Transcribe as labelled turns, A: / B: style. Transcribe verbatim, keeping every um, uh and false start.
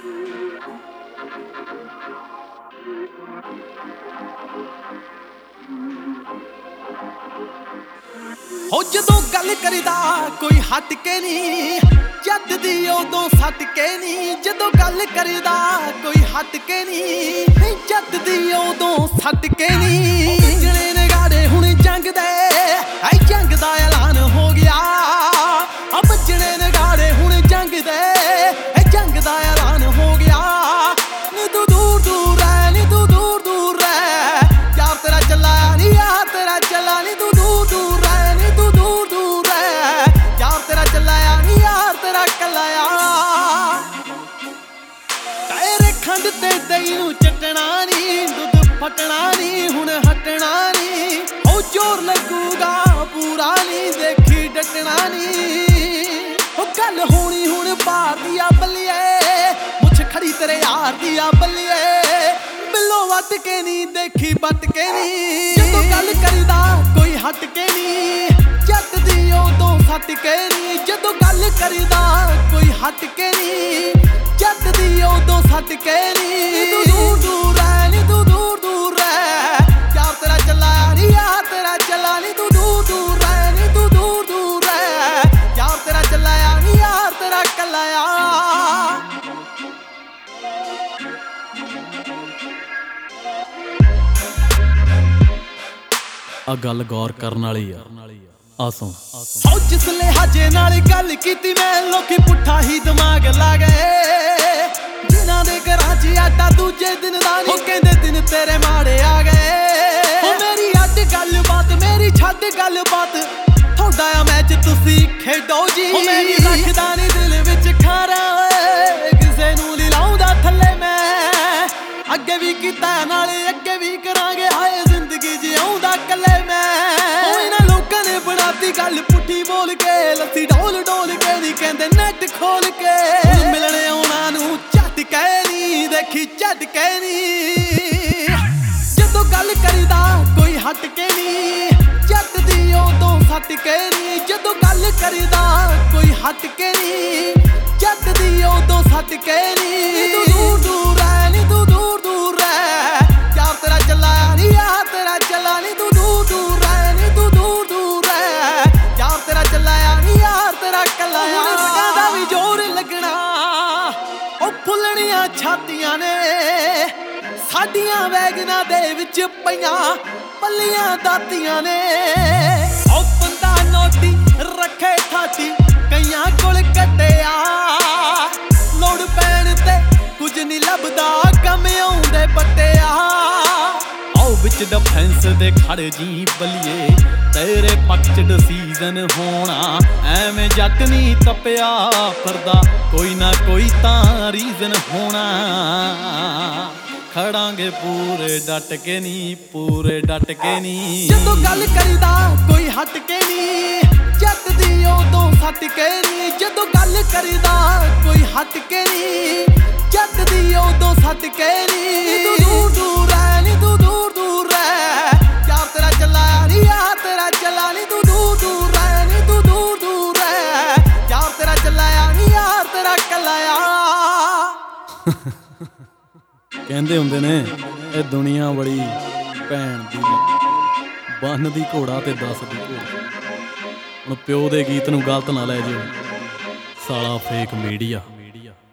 A: हो जदों गल करदा कोई हट के नी, जद दी उदों सट के नी। जदों गल करदा कोई हट के नी, जद दी उदों सट के नी। बजने नगाड़े हुण जंग दे, ऐ जंग दा ऐलान हो गया। आ बजने नगाड़े हुण जंग दे, ऐ जंग दा ऐलान हो गया। नी तू दूर दूर रह, नी तू दूर दूर रह, यार तेरा चला नी, यार तेरा चला नी। तू दूर दूर रह, खंड ते दही नूं चटना नी, दुध फटना नी, हुण हटना नी। ओ जोर लगूगा पूरा नी, देखी डटना नी। ओ गल होनी हुण बाहर दिया बल्लिए, मुछ खड़ी तेरे यार दिया बल्लिए। बिल्लो वट के नी, देखी बट के नी। जदों गल करदा कोई हट के नी, जद दी उदों सट के नी। जदों गल करदा कोई हट के नी, जद दी उदों सट के नी। तू दूर दूर रह, नी तू दूर दूर रह, यार तेरा चला नी, यार तेरा चला नी। तू दूर दूर रह, नी तू दूर दूर रह, यार तेरा चला नी, यार तेरा कला।
B: आ गल गौर करन वाली आ। आ सुन
A: सौ जिस लिहाजे नाल गल कीती मैं, लोकी पुट्ठा ही दिमाग ला गए। जिन्हां दे घरां च आटा दूजे दिन दा नी, कहंदे दिन तेरे माड़े आ गए। ओ मेरी अड्ड गल बात, मेरी छड्ड गल बात, थोड़ा आ मैच तुसी खेडो जी। ओ मेरी रखदा नी दिल विच खारा, किसे नूं नी लाउंदा थल्ले मैं। अगे भी कीता नाले अगे भी करांगे, हाए जिंदगी जिउंदा कल्ले मैं। ओ इन्हां लोकां ने बनाती गल पुट्ठी बोल के, लस्सी डोल डोल के नी, कहंदे नैट खोल के। मिलने आउणा नूं झट के नी, देखी झट के नी। जदों गल करदा कोई हट के नी, जद दी उदों सट के नी। जदों गल करदा कोई हट के नी, जद दी उदों सट के नी। तू दूर दूर रह, नी तू दूर दूर रह, यार तेरा चला नी, यार तेरा चला नी। तू दूर दूर रह, नी तू दूर दूर रह, यार तेरा चला नी, यार तेरा कला। दा भी जोर लगना, ओ फुलणियां छातियां ने साडियां वैगनां दे विच पईयां पल्लियां दातियां ने। ओ बंदा नोटी रखे ठाटी, कईयां कोल कट्टिया। लोड़ पैण ते कुछ नी लभदा, कम आउंदे पट्टिया। आओ विच डिफेंस दे खड़ जी बल्लिए, तेरे पक्ष च डिसीजन होना। एवें जट नी तपिया फिरदा, कोई ना कोई तां रीजन होना। खड़ांगे पूरे डट के नी, पूरे डट के नी। जदों गल करदा कोई हट के नी, जद दी उदों सट के नी। जदों गल करदा कोई हट के नी, जद दी उदों सट के नी। तू दूर दूर रह, नी तू दूर दूर रह, यार तेरा चला नी, यार तेरा चला नी। तू दूर दूर रह, नी तू दूर दूर रह, यार तेरा चला नी, यार तेरा कला।
B: कहंदे हुंदे ने ए दुनिया बड़ी भैन दी, बन दी घोड़ा ते दस दी घोड़ा। हुण प्यो दे गीत नूं गलत ना लै जिओ, साला फेक मीडिया।